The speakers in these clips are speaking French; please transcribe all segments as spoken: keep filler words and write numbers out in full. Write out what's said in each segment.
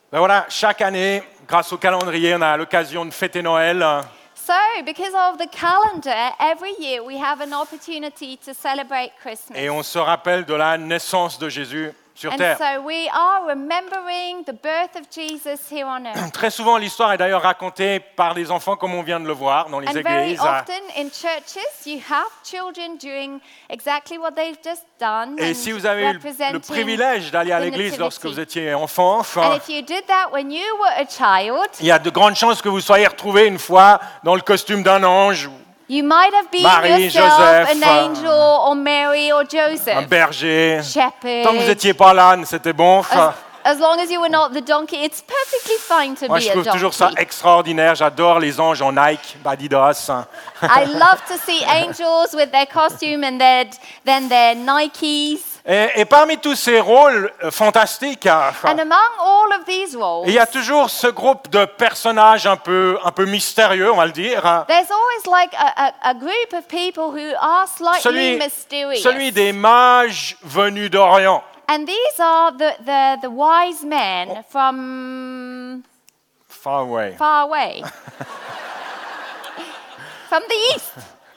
Ben voilà, chaque année, grâce au calendrier, on a l'occasion de fêter Noël. So, because of the calendar, every year we have an opportunity to celebrate Christmas. Et on se rappelle de la naissance de Jésus sur And terre. so we are remembering the birth of Jesus here on earth. Très souvent, l'histoire est d'ailleurs racontée par des enfants, comme on vient de le voir dans les And very églises. often in churches, you have children doing exactly what they've just done. Et and si vous avez eu le representing privilège d'aller à the l'église nativity. lorsque vous étiez enfant, And if you did that when you were a child, il y a de grandes chances que vous soyez retrouvé une fois dans le costume d'un ange, you might have been Marie, yourself Joseph, an angel or Mary or un Joseph, berger. shepherd. Tant que vous n'étiez pas l'âne, c'était bon. As, as long as you were not the donkey, it's perfectly fine to Moi, be je a trouve toujours ça donkey. extraordinaire. J'adore les anges en Nike, Adidas. I love to see angels with their costume and their, then their Nikes. Et, et parmi tous ces rôles euh, fantastiques, hein, And among all of these roles, il y a toujours ce groupe de personnages un peu, un peu mystérieux, on va le dire. hein. there's always like a, a, a group of people who are slightly Celui, mysterious. celui des mages venus d'Orient. And these are the, the, the wise men from Far away. far away. From the east.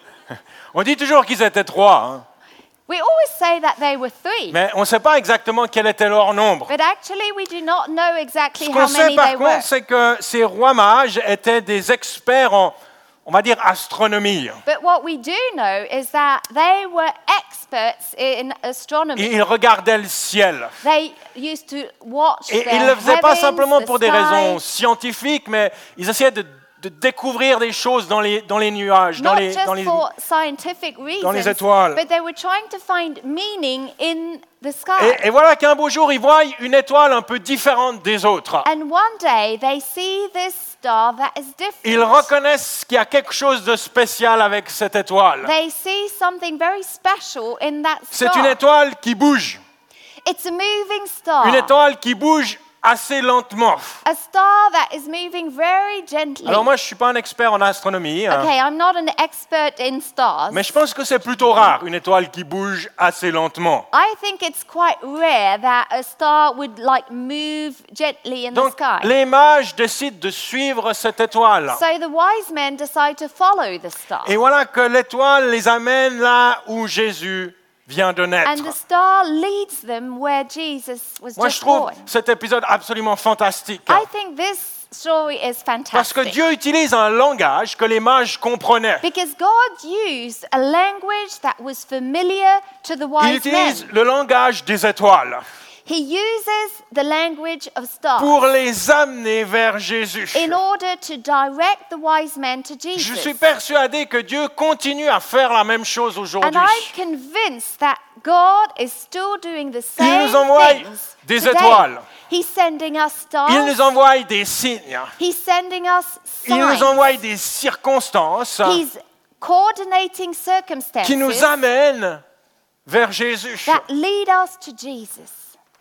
On dit toujours qu'ils étaient trois, hein, We always say that they were three. mais on ne sait pas exactement quel était leur nombre. But actually, we do not know exactly Ce how qu'on sait many par they were. contre, c'est que ces rois mages étaient des experts en, on va dire, astronomie. But what we do know is that they were experts in astronomy. Ils regardaient le ciel. They used to watch Et the ils ne le faisaient pas heavens, simplement the pour des sky, raisons scientifiques, mais ils essayaient de, de découvrir des choses dans les, dans les nuages, dans not les, just dans les... for scientific reasons, dans les étoiles. but they were trying to find meaning in the sky. Et, et voilà qu'un beau jour, ils voient une étoile un peu différente des autres. And one day they see this star that is different. Ils reconnaissent qu'il y a quelque chose de spécial avec cette étoile. They see something very special in that C'est star. une étoile qui bouge. It's a moving star. Une étoile qui bouge assez lentement. A star that is moving very gently. Alors moi, je ne suis pas un expert en astronomie, hein, Okay, I'm not an expert in stars. mais je pense que c'est plutôt rare, une étoile qui bouge assez lentement. I think it's quite rare that a star would like move gently in Donc, the sky. les mages décident de suivre cette étoile. So the wise men decide to follow the star. Et voilà que l'étoile les amène là où Jésus vient de naître. And the star leads them where Jesus was Moi, je just trouve born. cet épisode absolument fantastique. I think this story is Parce que fantastic. Dieu utilise un langage que les mages comprenaient. Because God used a language that was familiar to the Il wise utilise men. le langage des étoiles He uses the language of stars pour les amener vers Jésus. in order to direct the wise men to Je Jesus. suis persuadé que Dieu continue à faire la même chose And aujourd'hui. I'm convinced that God is still doing the Il same nous envoie things des today. étoiles. He's sending us stars. Il nous envoie des signes. He's sending us Il nous signs. envoie des circonstances He's coordinating circumstances qui nous amènent vers Jésus. that lead us to Jesus.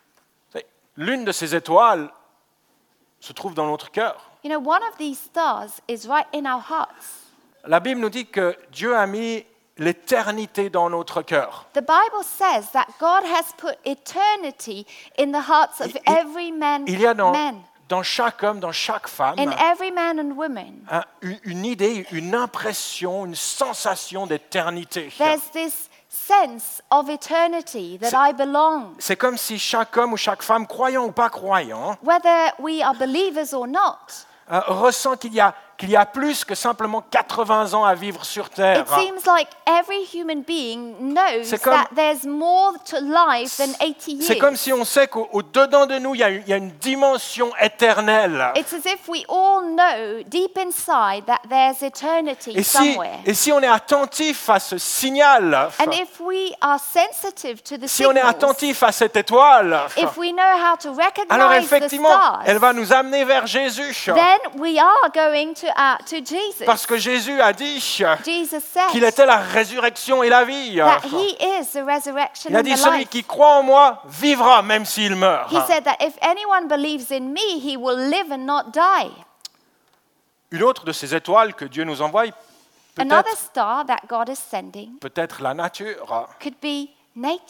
L'une de ces étoiles se trouve dans notre cœur. You know, one of these stars is right in our hearts. La Bible nous dit que Dieu a mis l'éternité dans notre cœur. The Bible says that God has put eternity in the hearts of Il- il- every man, Il y a dans, man dans chaque homme, dans chaque femme, in every man and woman. un- une, une idée, une impression, une sensation d'éternité. There's this sense of eternity that C'est- I belong. C'est comme si chaque homme ou chaque femme, croyant ou pas croyant, Whether we are believers or not, euh, ressent qu'il y a, qu'il y a plus que simplement quatre-vingts ans à vivre sur Terre. it seems like every human being knows C'est comme- that there's more to life than eighty years. C'est comme si on sait qu'au-dedans de nous, il y, a, une- il y a une dimension éternelle. It's as if we all know deep inside that there's eternity Et si, somewhere. et si on est attentif à ce signal, And if we are sensitive to the si on est signals, attentif à cette étoile, if we know how to alors recognize the effectivement, stars, elle va nous amener vers Jésus. then we are going to, uh, to Jesus. Parce que Jésus a dit Jesus said qu'il était la résurrection et la vie. that he is the resurrection Il a and dit, the celui life. qui croit en moi vivra même s'il meurt. He said that if anyone believes in me, he will live and not die. Une autre de ces étoiles que Dieu nous envoie, Another peut-être star that God is sending peut-être la nature. could be nature.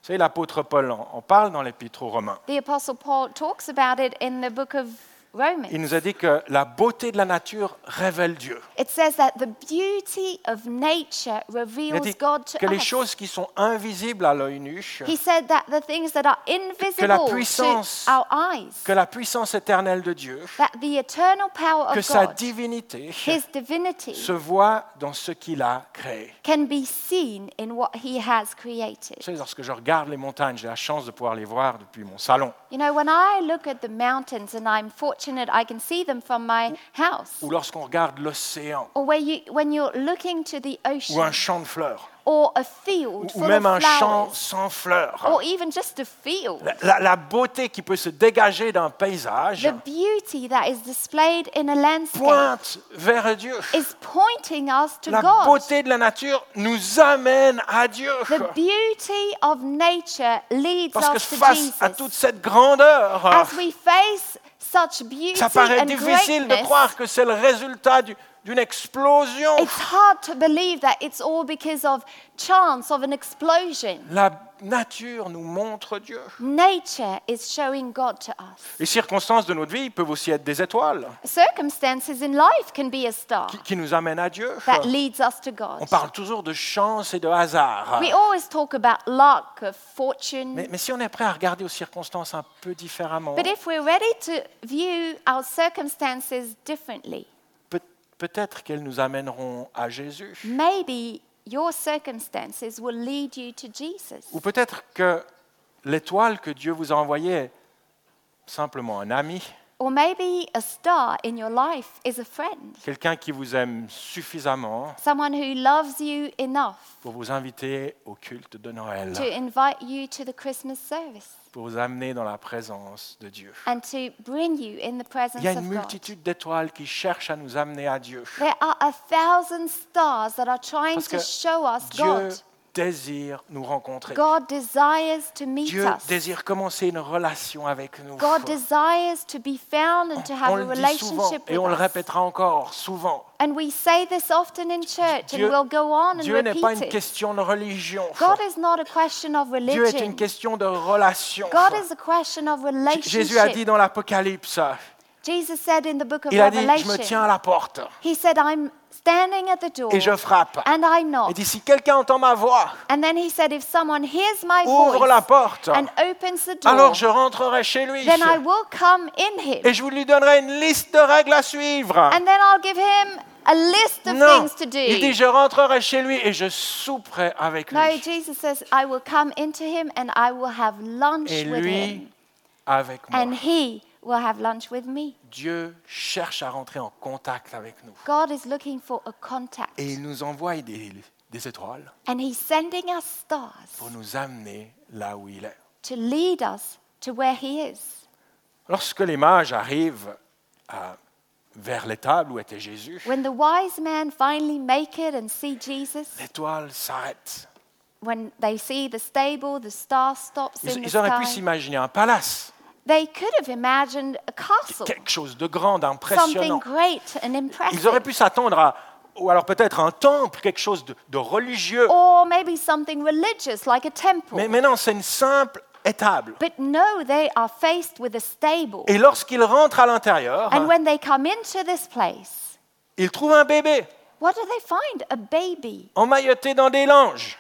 Vous savez, l'apôtre Paul en, en parle dans l'Épître aux Romains. The Apostle Paul talks about it in the book of Romans. Il nous a dit que la beauté de la nature révèle Dieu. It says that the beauty of nature Il a reveals dit God to que les us. choses qui sont invisibles à l'œil nu, He said that the things that are invisible puissance- to our eyes, que la puissance éternelle de Dieu, that the eternal power que of sa God, divinité His divinity, se voit dans ce qu'il a créé. can be seen in what He has created. Vous savez, lorsque je regarde les montagnes, j'ai la chance de pouvoir les voir depuis mon salon. You know, when I look at the mountains, and I'm fortunate I can see them from my house, Ou lorsqu'on regarde l'océan, or where you, when you're looking to the ou un ocean, champ de fleurs, or a ou, field ou full même un of champ flowers, sans fleurs. or even just a field, La, la- la beauté qui peut se dégager d'un paysage the beauty that is displayed in a landscape pointe vers Dieu. is pointing us to La God. beauté de la nature nous amène à Dieu. The beauty of nature leads Parce que us to face Jesus. à toute cette grandeur, As we face such beauty ça paraît and difficile de greatness, croire que c'est le résultat du- d'une explosion. it's hard to believe that it's all because of chance, of an explosion. La nature nous montre Dieu. Nature is showing God to us. Les circonstances de notre vie peuvent aussi être des étoiles Circumstances in life can be a star qui, qui nous amènent à Dieu. that leads us to God. On parle toujours de chance et de hasard. We always talk about luck, of fortune, Mais, mais si on est prêt à regarder aux circonstances un peu différemment, but if we're ready to view our circumstances differently, peut- peut-être qu'elles nous amèneront à Jésus. maybe your circumstances will lead you to Jesus. Ou peut-être que l'étoile que Dieu vous a envoyée est simplement un ami, Or maybe a star in your life is a friend, quelqu'un qui vous aime suffisamment someone who loves you enough pour vous inviter au culte de Noël, to invite you to the Christmas service pour vous amener dans la présence de Dieu. and to bring you in the presence Il y a of une God. multitude d'étoiles qui cherchent à nous amener à Dieu. There are a thousand stars that are trying Parce to que show us Dieu God. désire nous rencontrer. God desires to meet Dieu us. désire commencer une relation avec nous. God desires to be found and to have On a le dit souvent relationship et on with le us. répétera encore souvent. And we say this often in church Dieu, and we'll go on and Dieu n'est pas repeat une it. question de religion. God is not a question of Dieu est religion. une question de relation. God is a question of Jésus a dit relationship. dans l'Apocalypse, Jesus said in the book of il a dit, je me tiens à Revelation, la porte he said, I'm standing at the door et je frappe. and I Il knock. dit, si quelqu'un entend ma voix, And then he said, if someone hears my ouvre la voice porte, and opens the door, alors je rentrerai chez lui then I will come in him. et je vous lui donnerai une liste de règles à suivre. And then I'll give him a list of Non, things to il dit, do. je rentrerai chez lui et je souperai avec No, lui. Jesus says, I will come into him and I will have lunch Et with lui him. avec moi. And he will have lunch with me. Dieu cherche à rentrer en contact avec nous. God is looking for a contact. Et il nous envoie des, des étoiles And he's sending us stars pour nous amener là où il est. to lead us to where he is. Lorsque les mages arrivent à- vers l'étable où était Jésus, When the wise men finally make it and see Jesus, l'étoile s'arrête. when they see the stable, the star stops Ils, in the ils auraient pu sky. s'imaginer un palace, They could have imagined a castle, quelque chose de grand, something d'impressionnant. great and Ils auraient impressive. pu s'attendre à, ou alors peut-être un temple, quelque chose de, de religieux. Or maybe something religious like a temple. Mais, mais non, c'est une simple étable. But no, they are faced with a stable. Et lorsqu'ils rentrent à l'intérieur, And when they come into this place, ils trouvent un bébé what do they find? A baby emmailloté dans des langes,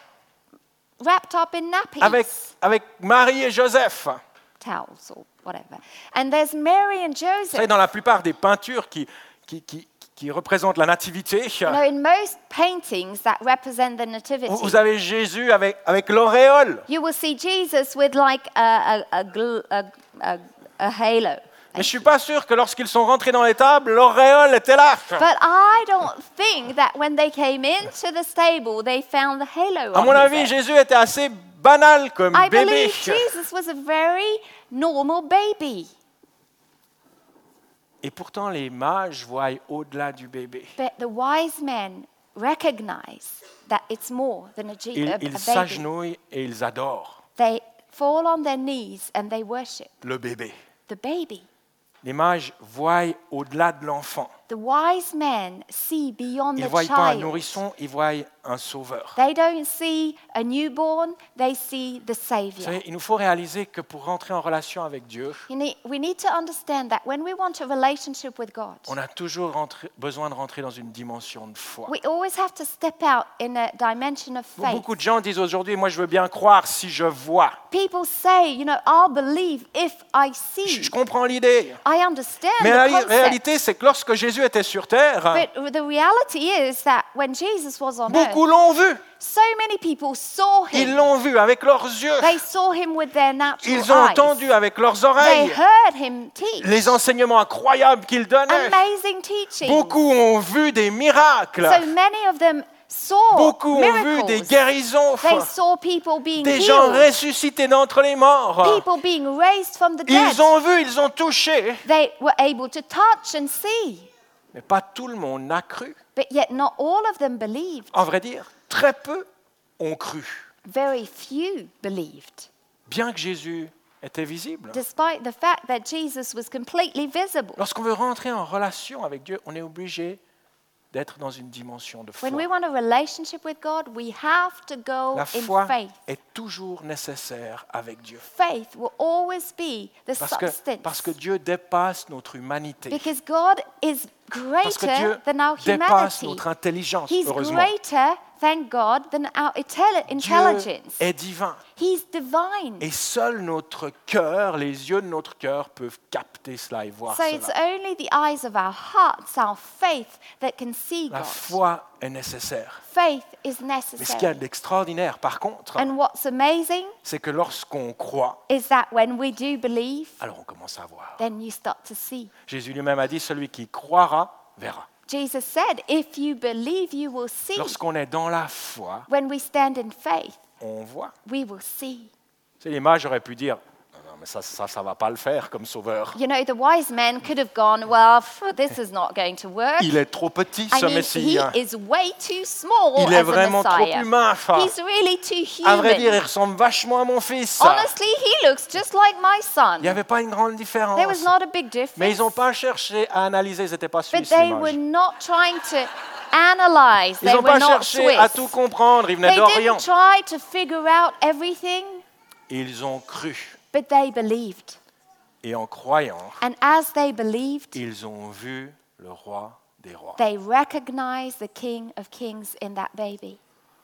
wrapped up in nappies, avec, avec Marie et Joseph. towels or whatever. And there's Mary and Vous savez, Joseph. dans la plupart des peintures qui, qui, qui, qui représentent la nativité, You know, in most paintings that represent the vous, nativity, vous avez Jésus avec, avec l'auréole. you will see Jesus with like a, a, a, gl- a, a, a halo. Mais je ne suis pas sûr que lorsqu'ils sont rentrés dans l'étable, l'auréole était là. But I don't think that when they came into the stable, they found the halo À on mon his avis, head. Jésus était assez banal comme I bébé. believe Jesus was a very normal baby. Et pourtant, les mages voient au-delà du bébé. But the wise men recognize that it's more than a, G- Ils, a, a ils baby. s'agenouillent et ils adorent They fall on their knees and they worship le bébé. the baby. Les mages voient au-delà de l'enfant. the wise men see beyond Ils ne the voient pas un child. nourrisson, ils voient un sauveur. They don't see a newborn, they see the Vous Savior. savez, il nous faut réaliser que pour rentrer en relation avec Dieu, You need, we need to understand that when we want a relationship with God, on a toujours rentré- besoin de rentrer dans une dimension de foi. we always have to step out in a dimension of faith. Beaucoup de gens disent aujourd'hui, moi je veux bien croire si je vois. People say, you know, I'll believe if I Je, see. je comprends l'idée. I understand Mais the la concept. réalité, c'est que lorsque Jésus était sur terre, But the reality is that when Jesus was on earth, beaucoup l'ont vu. so many people saw Ils him. l'ont vu avec leurs yeux. They saw him with their natural Ils ont eyes. entendu avec leurs They oreilles heard him teach. les enseignements incroyables qu'il donnait. Amazing teaching. Beaucoup ont vu des miracles. So many of them saw Beaucoup ont vu des miracles. guérisons. They saw people being Des gens healed, ressuscités d'entre les morts. people being raised from the dead. Ils ont vu, ils ont touché. They were able to touch and see, Mais pas tout le monde n'a cru. but yet not all of them believed. En vrai dire, très peu ont cru. Very few believed, Bien que Jésus était visible. despite the fact that Jesus was completely visible. Lorsqu'on veut rentrer en relation avec Dieu, on est obligé d'être dans une dimension de foi. When we want a relationship with God, we have to go La in foi faith. est toujours nécessaire avec Dieu. Faith will always be the Parce que, substance. parce que Dieu dépasse notre humanité. Because God is Parce que Dieu greater than our dépasse humanity. notre intelligence, He's heureusement. greater, thank God, than our intelli- Dieu intelligence. est divin. He's divine. Et seul notre cœur, les yeux de notre cœur peuvent capter cela et voir So it's cela. only the eyes of our hearts, our faith, that can see La God. foi est nécessaire. Faith is Mais ce qu'il y a necessary. d'extraordinaire, par contre, And what's amazing c'est que lorsqu'on croit, is that when we do believe, alors on commence à voir. then you start to see. Jésus lui-même a dit, celui qui croira, verra. Jesus said, if you believe, you will see. Lorsqu'on est dans la foi, When we stand in faith, on voit. we will see. C'est l'image, j'aurais pu dire, non, non, mais ça, ça, ça va pas le faire comme sauveur. You know, the wise men could have gone, well, phew, this is not going to work. Il est trop petit, I ce mean, he Messie. is way too small Il est as a vraiment trop Messiah. humain. Enfin, He's really too à vrai dire, il human. ressemble vachement à mon fils. Honestly, he looks just like my son. Il n'y avait pas une grande There différence. was not a big difference. Mais ils n'ont pas cherché à analyser, c'était pas But suisse they were l'image. not trying to analyze. Ils They n'ont were pas not cherché à tout Swiss. comprendre, ils venaient They d'Orient. didn't try to figure out everything, Ils ont cru. but they believed. Et en croyant, And as they believed, ils ont vu le roi des rois. they recognized the King of Kings in that baby.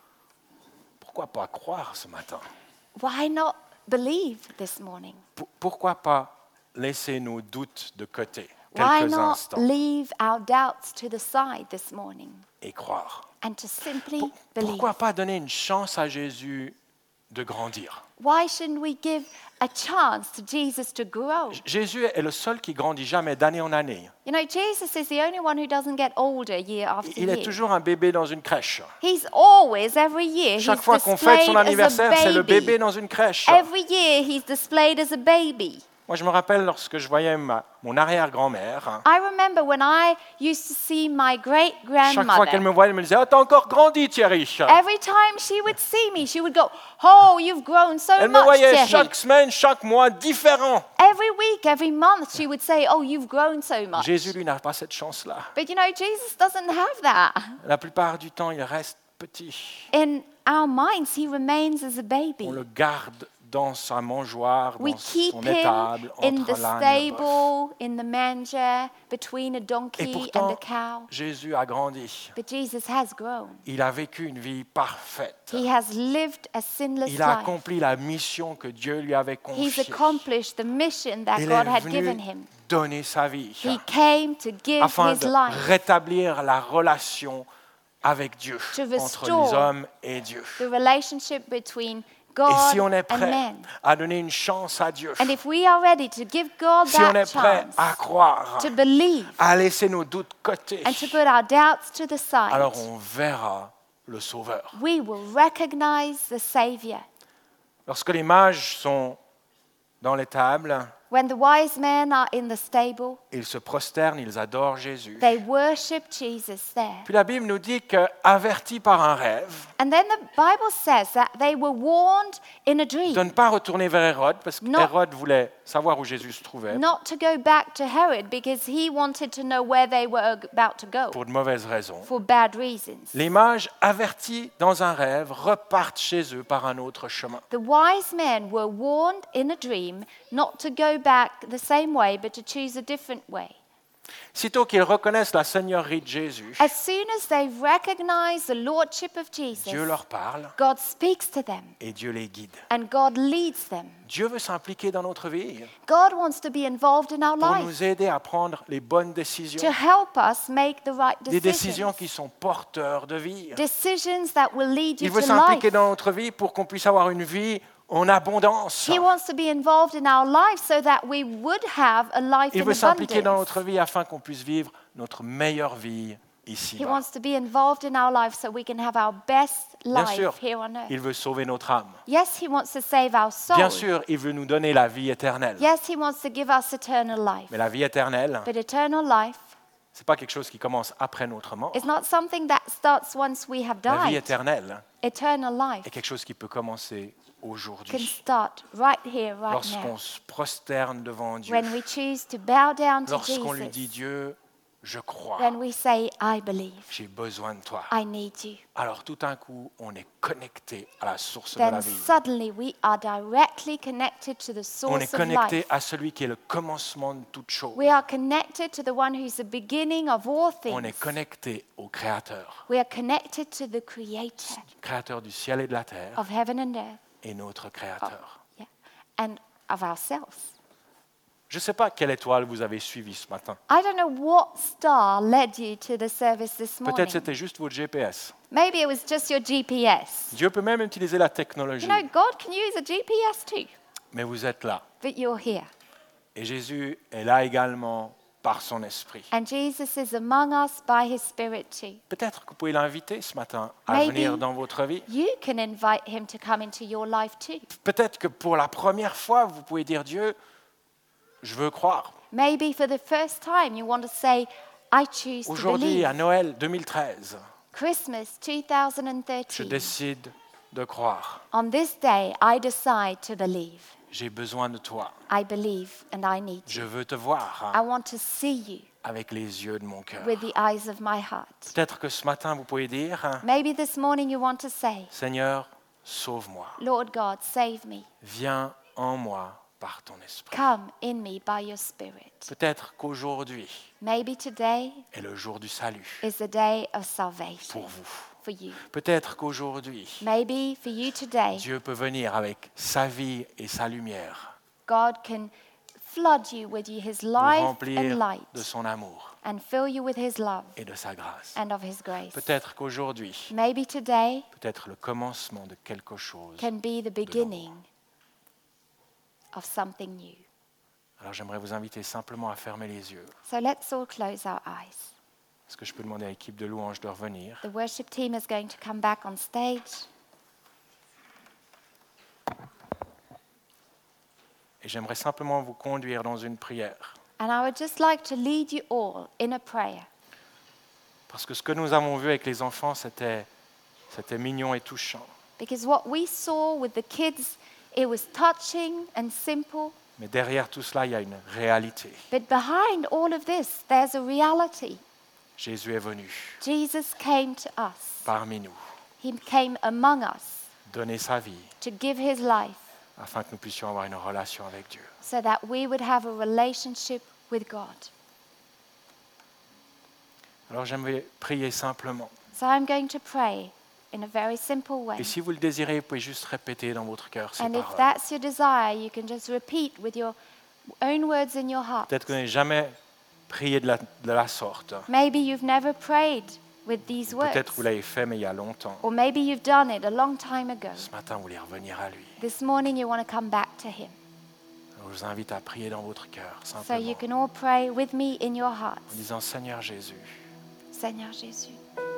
Pourquoi pas croire ce matin? Why not believe this morning? P- Pourquoi pas laisser nos doutes de côté Why quelques not instants leave our doubts to the side this morning et croire? and to simply Pour- believe? Pourquoi pas donner une chance à Jésus de grandir? Why shouldn't we give a chance to Jesus to grow? J- Jésus est le seul qui grandit jamais d'année en année. You know, Jesus is the only one who doesn't get older year after Il est year. toujours un bébé dans une crèche. He's always, every year, he's Chaque fois qu'on fête displayed son as anniversaire, a c'est le baby. bébé dans une crèche. Every year, he's displayed as a baby. Moi, je me rappelle lorsque je voyais ma- mon arrière-grand-mère. I remember when I used to see my Chaque fois qu'elle great-grandmother. me voyait, elle me disait « Ah, t'as encore grandi, Thierry !» Every time she would see me, she would go, "Oh, you've grown so Elle me much, voyait Thierry." chaque semaine, chaque mois, différent. Every week, every month, she would say, "Oh, you've grown so much." Jésus, lui, n'a pas cette chance-là. But you know, Jesus doesn't have that. La plupart du temps, il reste petit. In our minds, he remains as a baby. On le garde dans sa mangeoire, We dans keep son him étable, in entre the l'âne et le bœuf. stable, in the manger, between a Et donkey and pourtant, a cow. Jésus a grandi. But Jesus has grown. Il a vécu une vie parfaite. He has lived a sinless Il a life. accompli la mission que Dieu lui avait He's confiée. accomplished the mission that Il God est had venu given him. donner sa vie He came to give afin his de life, rétablir la relation avec Dieu, To entre restore les hommes et Dieu. the relationship between Et God si on est and prêt man. à donner une chance à Dieu, And if we are ready to give God si on that est prêt chance, à croire, to believe, à laisser nos doutes de côté, and to put our doubts to the side, alors on verra le Sauveur. we will recognize the Savior. Lorsque les mages sont dans les tables, When the wise men are in the stable, ils se prosternent, ils adorent Jésus. they worship Jesus there. Puis la Bible nous dit qu'avertis par un rêve, And then the Bible says that they were warned in a dream de ne pas retourner vers Hérode, parce Non. qu'Hérode voulait savoir où Jésus se trouvait not to go back to Herod because he wanted to know where they were about to go pour de mauvaises raisons. for bad reasons. Les mages, avertis dans un rêve, repartent chez eux par un autre chemin. The wise men were warned in a dream not to go back the same way but to choose a different way. Sitôt qu'ils reconnaissent la seigneurie de Jésus, As soon as they recognize the lordship of Jesus, Dieu leur parle God speaks to them et Dieu les guide. and God leads them. Dieu veut s'impliquer dans notre vie God wants to be involved in our pour life nous aider à prendre les bonnes décisions, to help us make the right des décisions decisions. qui sont porteurs de vie. Decisions that will lead Il you veut to s'impliquer life. dans notre vie pour qu'on puisse avoir une vie en abondance. He wants to be involved in our life so that we would have a life Il in veut s'impliquer dans abundance. notre vie afin qu'on puisse vivre notre meilleure vie ici. He wants to be involved in our life so we can have our best Bien life sûr, here on earth. il veut sauver notre âme. Yes, he wants to save our soul. Bien sûr, il veut nous donner la vie éternelle. Yes, he wants to give us eternal life. Mais la vie éternelle, But eternal life c'est pas quelque chose qui commence après notre mort. is not something that starts once we have La vie died. éternelle Eternal life est quelque chose qui peut commencer can aujourd'hui. start right here, right Lorsqu'on now. se prosterne devant Dieu, When we choose to bow down to lorsqu'on lui dit Jesus, Dieu, je crois, then we say, I believe, j'ai besoin de toi. I need you. Alors tout d'un coup, on est connecté à la source de la Then vie. suddenly we are directly connected to the On est source of connecté life. à celui qui est le commencement de toute chose. We are connected to the one who's the beginning of all On est things. connecté au Créateur, We are connected to the Creator Créateur du ciel et de la terre, of heaven and earth, et notre Créateur. yeah, and of ourselves. Je ne sais pas quelle étoile vous avez suivi ce matin. I don't know what star led you to the service this Peut-être morning. c'était juste votre G P S. Maybe it was just your G P S. Dieu peut même utiliser la technologie, You know, God can use a G P S too, mais vous êtes là. but you're here. Et Jésus est là également par son esprit. And Jesus is among us by his Spirit too. Peut-être que vous pouvez l'inviter ce matin à Maybe. venir dans votre vie. You can invite him to come into your life too. Peut-être que pour la première fois, vous pouvez dire Dieu, je veux croire. Maybe for the first time you want to say, I choose to Aujourd'hui, believe. à Noël deux mille treize, Christmas je twenty thirteen. décide de croire. On this day, I decide to believe. J'ai besoin de toi. I believe and I need Je you. veux te voir I hein, want to see you avec les yeux de mon cœur. with the eyes of my heart. Peut-être que ce matin, vous pouvez dire, hein, Maybe this morning you want to say, Seigneur, sauve-moi. Lord God, save me. Viens en moi par ton esprit. Come in me by your Spirit. Peut-être qu'aujourd'hui Maybe today est le jour du salut is the day of salvation pour vous. for you. Peut-être qu'aujourd'hui, Maybe for you today, Dieu peut venir avec sa vie et sa lumière God can flood you with his pour life and remplir light de son amour and fill you with his love et de sa grâce. and of his grace. Peut-être qu'aujourd'hui, Maybe today peut-être le commencement de quelque chose. can be the beginning of something new. Alors j'aimerais vous inviter simplement à fermer les yeux. So let's all close our eyes. Est-ce que je peux demander à l'équipe de louange de revenir? The worship team is going to come back on stage. Et j'aimerais simplement vous conduire dans une prière. And I would just like to lead you all in a prayer. Parce que ce que nous avons vu avec les enfants, c'était, c'était mignon et touchant. Because what we saw with the kids, it was touching and simple. Mais derrière tout cela, il y a une réalité. But behind all of this, there's a reality. Jésus est venu Jesus came to us. parmi nous, He came among us donner sa vie to give his life afin que nous puissions avoir une relation avec Dieu. so that we would have a relationship with God. Alors j'aimerais prier simplement. So I'm going to pray in a very simple way. Et si vous le désirez, vous pouvez juste répéter dans votre cœur ces And if paroles. that's your desire, you can just repeat with your own words in your heart. Peut-être que vous n'avez jamais prié de la, de la sorte. Maybe you've never prayed with these words. Peut-être que vous l'avez fait, mais il y a longtemps. Or maybe you've done it a long time ago. Ce matin, vous voulez revenir à lui. This morning you want to come back to him. Alors, je vous invite à prier dans votre cœur, So you simplement, can all pray with me in your hearts. en disant, Seigneur Jésus, Seigneur Jésus,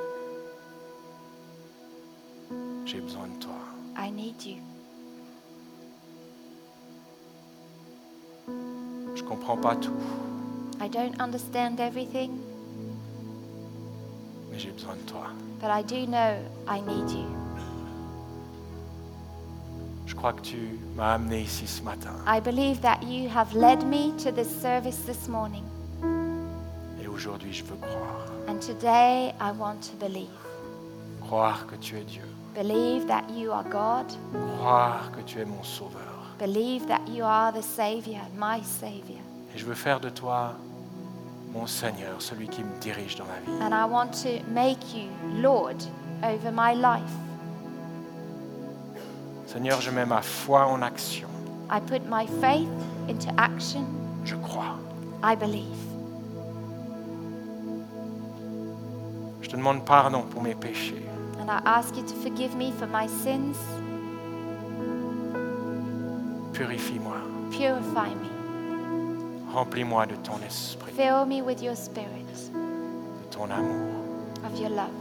j'ai besoin de toi. I need you. Je ne comprends pas tout, I don't understand everything, mais j'ai besoin de toi. but I do know I need you. Je Je crois que tu m'as amené ici ce matin. I believe that you have led me to this service this morning. Et aujourd'hui, je veux croire. And today I want to believe. Croire que tu es Dieu. Believe that you are God. Croire que tu es mon sauveur. Believe that you are the Savior, my Savior. Et je veux faire de toi mon Seigneur, celui qui me dirige dans la vie. And I want to make you Lord over my life. Seigneur, je mets ma foi en action. I put my faith into action. Je crois. I believe. Je te demande pardon pour mes péchés. And I ask you to forgive me for my sins. Purifie-moi. Purify me. Remplis-moi de ton esprit, Fill me with your spirit, de ton amour. of your love.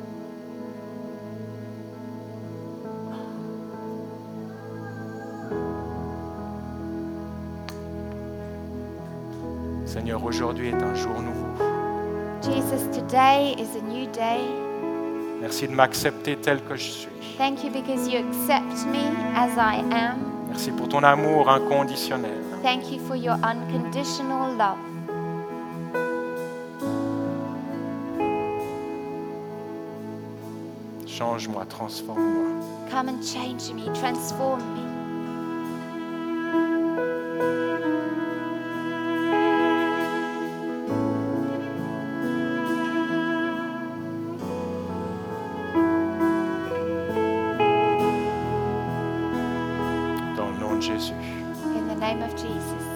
Seigneur, aujourd'hui est un jour nouveau. Jesus, today is a new day. Merci de m'accepter tel que je suis. Thank you because you accept me as I am. Merci pour ton amour inconditionnel. Thank you for your unconditional love. Change-moi, transforme-moi. Come and change me, transform me. Dans le nom de Jésus. In the name of Jesus.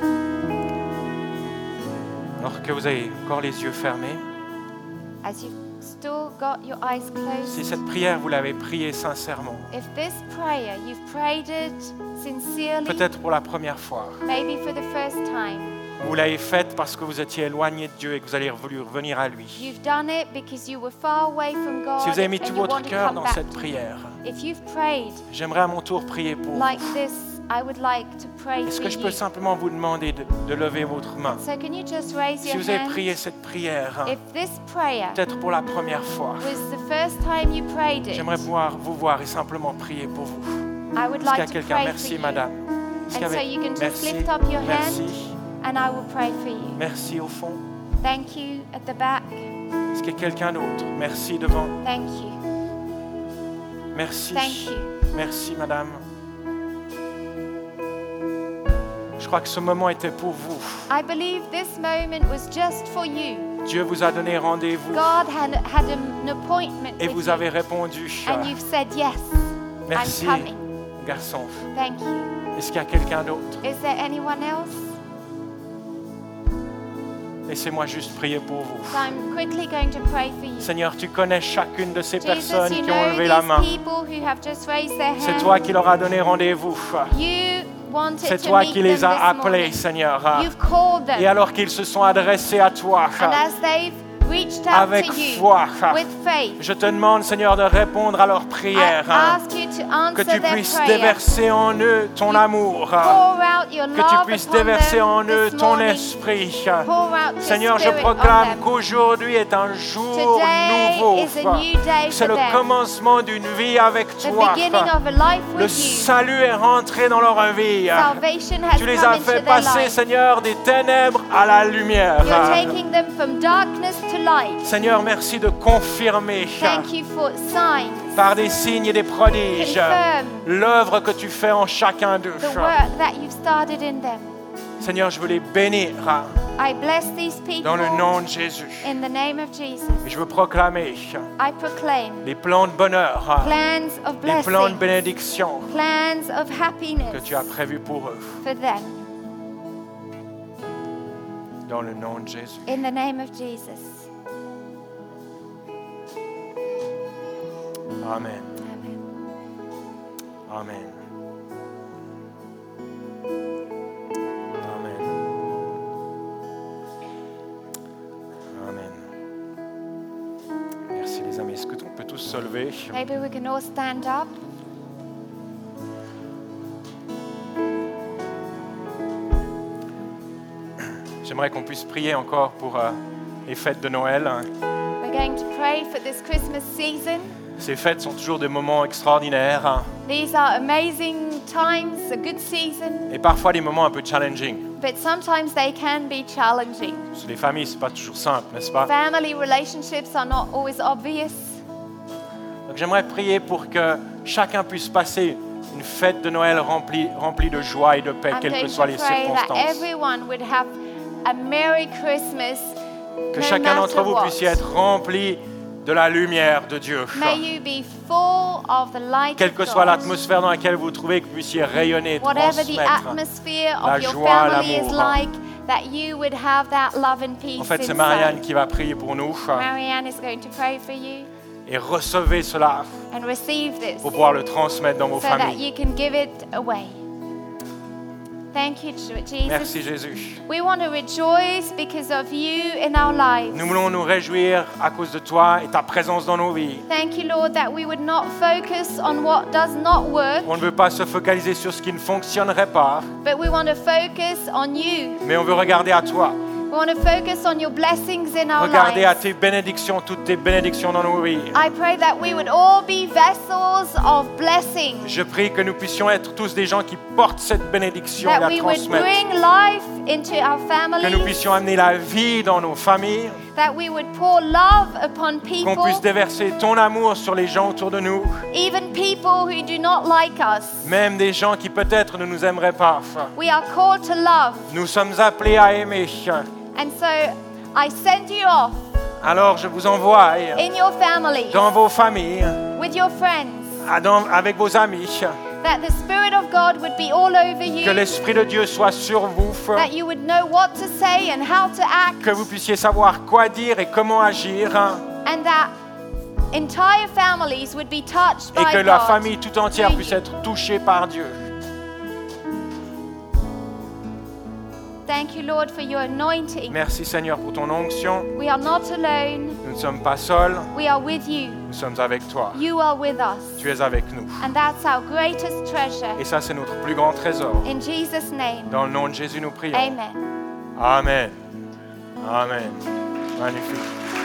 Alors que vous avez encore les yeux fermés, As you've still got your eyes si closed, cette prière, vous l'avez priée sincèrement, if this prayer, you've prayed it sincerely, peut-être pour la première fois, maybe for the first time, vous l'avez faite parce que vous étiez éloigné de Dieu et que vous allez voulu revenir à lui. you've done it because you were far away from God Si vous avez mis and tout you votre want to cœur come dans back. cette prière, If you've prayed j'aimerais à mon tour prier pour vous. like this, I would like to pray Est-ce for que je peux you. simplement vous demander de, de lever votre main? So can you just raise Si your vous avez hand? prié cette prière, If this prayer peut-être pour la première fois, was the first time you prayed it, j'aimerais pouvoir vous voir et simplement prier pour vous. I would Est-ce qu'il y a like to quelqu'un? pray for Merci, you. madame. Est-ce qu'il y And so avait- you can just Merci, lift up your hand merci, and I will pray for you. merci au fond. Thank you at the back. Est-ce qu'il y a quelqu'un d'autre? Merci devant. Thank you. Merci. Thank you. Merci, madame. Je crois que ce moment était pour vous. I believe this moment was just for you. Dieu vous a donné rendez-vous God had, had an appointment et with vous you, avez répondu. and you've said yes. Merci, I'm coming. garçon. Thank you. Est-ce qu'il y a quelqu'un d'autre? Is there anyone else? Laissez-moi juste prier pour vous. So I'm quickly going to pray for you. Seigneur, tu connais chacune de ces Jesus, personnes you qui ont know levé la main. these people who have just raised their C'est hands. toi qui leur as donné rendez-vous. You wanted C'est to toi meet qui les them as this appelés, morning. Seigneur. You've called them. Et alors qu'ils se sont adressés à toi, And as they've reached out avec to you foi, with faith, je te demande, Seigneur, de répondre à leurs I prières. ask you to Que answer tu their puisses prayer. déverser en eux ton amour. Pour out your Que love tu puisses upon déverser them en eux this ton morning. esprit. Pour out your Seigneur, je spirit on proclame them. qu'aujourd'hui est un jour Today nouveau. is a new day C'est for le them. commencement d'une vie avec The toi. beginning of a life Le with you. salut est rentré dans leur vie. Salvation has Tu les come as into fait their passer, life. Seigneur, des ténèbres à la lumière. You're taking them from darkness to light. Seigneur, merci de confirmer Thank you for signs, par des signes et des prodiges confirm l'œuvre que tu fais en chacun d'eux. the work that you've started in them. Seigneur, je veux les bénir I bless these people dans le nom de Jésus. in the name of Jesus. Et je veux proclamer I proclaim les plans de bonheur, plans of les plans de blessing, bénédiction plans of que happiness tu as prévus pour eux. for them Dans le nom de Jésus. in the name of Jesus. Amen. Amen. Amen. Amen. Amen. Merci les amis. Est-ce que on peut tous se lever? Maybe we can all stand up. J'aimerais qu'on puisse prier encore pour euh, les fêtes de Noël. We're going to pray for this Christmas season. Ces fêtes sont toujours des moments extraordinaires. These are amazing good times, a good season, et parfois des moments un peu challenging. but sometimes they can be challenging. Parce que les familles, c'est pas toujours simple, n'est-ce pas? Family relationships are not always obvious. Donc j'aimerais prier pour que chacun puisse passer une fête de Noël remplie, remplie de joie et de paix, I'm quelles going que soient to les pray that circonstances. everyone would have a Merry Christmas, Que no chacun d'entre matter vous what. puissiez être rempli de la lumière de Dieu. May you be full of the light Quelle of que soit God. l'atmosphère dans laquelle vous vous trouvez, que vous puissiez rayonner, Whatever the transmettre. atmosphere la of your joie, family is l'amour. like, that you would have that love and peace En fait, c'est inside. Marianne qui va prier pour nous. Marianne is going to pray for you Et recevez cela and receive this pour pouvoir le transmettre dans vos so that familles. you can give it away. Thank you, Jesus. Merci Jésus. We want to rejoice because of you in our lives. Nous voulons nous réjouir à cause de toi et ta présence dans nos vies. Thank you, Lord, that we would not focus on what does not work, On ne veut pas se focaliser sur ce qui ne fonctionnerait pas, but we want to focus on you. mais on veut regarder à toi. We want to focus on your blessings in our Regarder à lives. tes bénédictions, toutes tes bénédictions dans nos vies. I pray that we would all be vessels of blessing, Je prie que nous puissions être tous des gens qui portent cette bénédiction et that la we would transmettent. bring life into our Que nous families, puissions amener la vie dans nos familles. that we would pour love upon Qu'on people, puisse déverser ton amour sur les gens autour de nous. even people who do not like us. Même des gens qui peut-être ne nous aimeraient pas. We are called to love, Nous sommes appelés à aimer. and so I send you off Alors je vous envoie in your family, dans vos familles, with your friends, à- dans- avec vos amis, that the Spirit of God would be all over you, que l'Esprit de Dieu soit sur vous, that you would know what to say and how to act, que vous puissiez savoir quoi dire et comment agir, and that entire families would be touched et by que la God. famille tout entière through puisse you. être touchée par Dieu. Thank you, Lord, for your anointing. Merci Seigneur pour ton onction. We are not alone. Nous ne sommes pas seuls, We are with you. nous sommes avec toi. You are with us. Tu es avec nous. And that's our greatest treasure. Et ça, c'est notre plus grand trésor. In Jesus' name, Dans le nom de Jésus, nous prions. amen. Amen. Amen. Magnifique.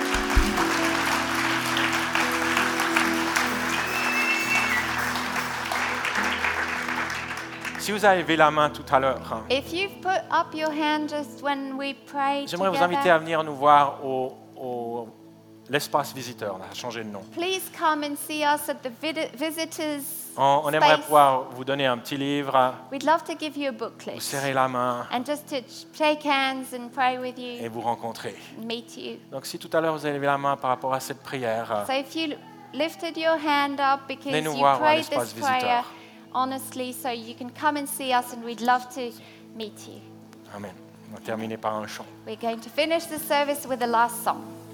Si vous avez levé la main tout à l'heure, hein, If you've put up your hand just when we prayed j'aimerais vous inviter together, à venir nous voir au, au- l'espace visiteur. On a changé de nom. please come and see us at the vid- visitors On, on aimerait space. pouvoir vous donner un petit livre, We'd love to give you a vous booklet serrer la main and just to ch- shake hands and pray with et you, vous rencontrer. meet you. Donc si tout à l'heure vous avez levé la main par rapport à cette prière, So if you lifted your hand up because Venez nous you voir à prayed l'espace this prayer visiteur. honestly, so you can come and see us and we'd love to meet you. Amen. On va terminer par un chant. We're going to finish the service with the last song.